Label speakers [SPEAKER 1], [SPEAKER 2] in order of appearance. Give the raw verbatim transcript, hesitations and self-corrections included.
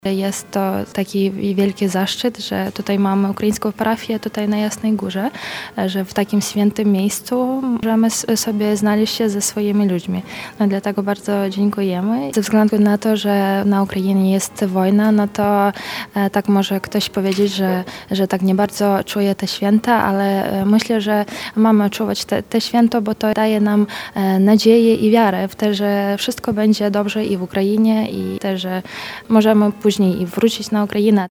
[SPEAKER 1] Jest to taki wielki zaszczyt, że tutaj mamy ukraińską parafię tutaj na Jasnej Górze, że w takim świętym miejscu możemy sobie znaleźć się ze swoimi ludźmi. No dlatego bardzo dziękujemy. Ze względu na to, że na Ukrainie jest wojna, no to tak może ktoś powiedzieć, że, że tak nie bardzo czuje te święta, ale myślę, że mamy czuwać te, te święto, bo to daje nam nadzieję i wiarę w to, że wszystko będzie dobrze i w Ukrainie i też, że możemy później i wrócić na Ukrainę.